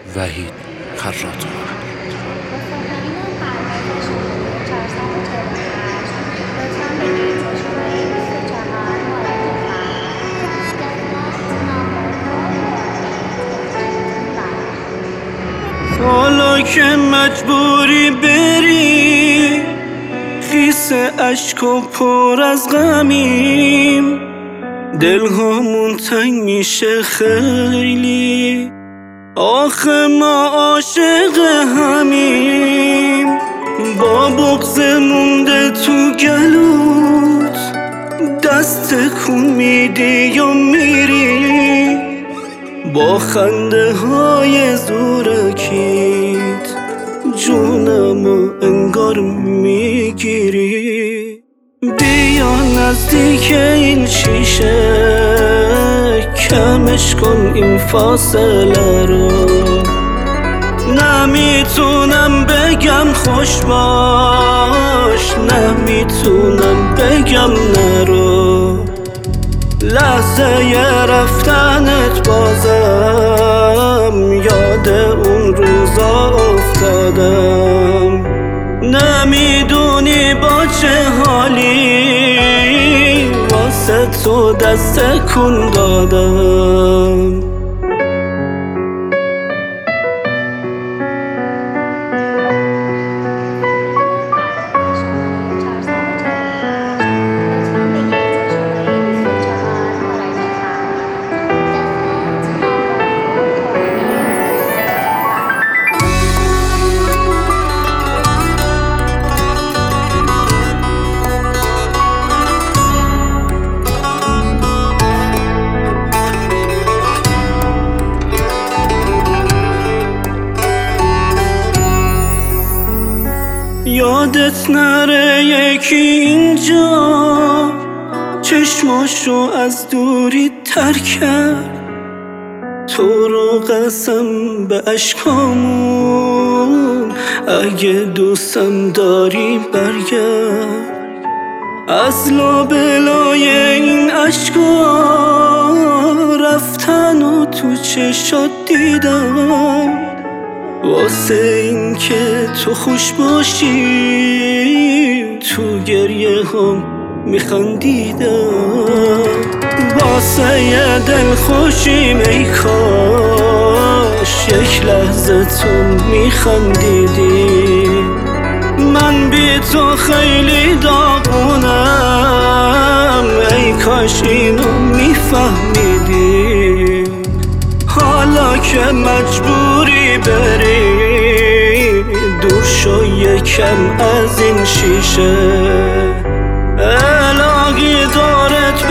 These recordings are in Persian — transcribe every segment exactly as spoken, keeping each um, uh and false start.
وحید خراطی. حالا که مجبوری بری، خیس عشق و پر از غمیم، دلهامون تنگ میشه خیلی، آخه ما عاشق همیم. با بغض مونده تو گلوت، دست کن میدی یا میری، با خنده های زورکیت جونمو انگار میگیری. بیا نزدیک این شیشه، کمش کن این فاصله رو. نمیتونم بگم خوش باش، نمیتونم بگم نرو. لحظه ی رفتنت بازم یاد اون روزا افتادم. نمیدونی با چه حالی واسه تو دست کن دادم. یادت نره یکی اینجا چشماشو از دوری تر کرد، تو رو قسم به عشقامون اگه دوستم داری برگرد. از لابلای این عشقا رفتن و تو چشات دیدم، واسه این که تو خوش باشی تو گریه هم میخندیدم. واسه یه دل خوشیم ای کاش یک لحظه تو میخندیدی. من بی تو خیلی داغونم، ای کاش اینو میفهمیدی. حالا که مجبوری بری، دور شو یکم از این شیشه. الهی دارت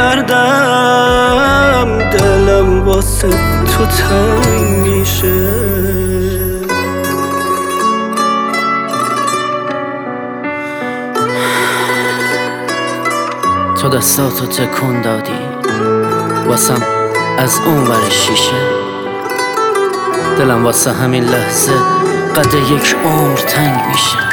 بگردم، دلم واسه تو تنگ میشه. تو دستاتو تکون دادی واسم از اون ور شیشه، دلم واسه همین لحظه قد یک عمر تنگ میشه.